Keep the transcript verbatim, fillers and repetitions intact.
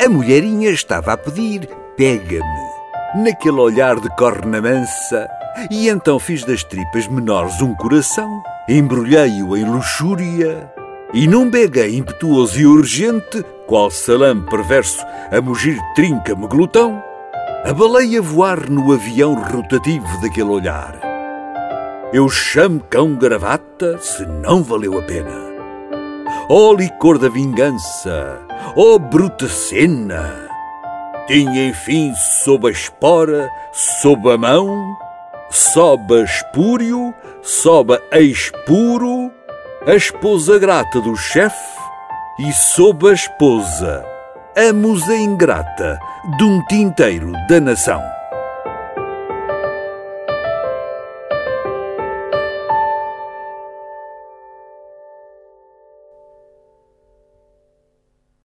A mulherinha estava a pedir: pega-me, naquele olhar de corna mansa, e então fiz das tripas menores um coração, embrulhei-o em luxúria, e num bega impetuoso e urgente, qual salame perverso a mugir trinca-me glutão, abalei a voar no avião rotativo daquele olhar. Eu chamo cão gravata se não valeu a pena. Ó licor da vingança, ó bruta cena, tinha enfim sob a espora, sob a mão, sob a espúrio, sob a expuro, a esposa grata do chefe e sob a esposa, a musa ingrata de um tinteiro da nação.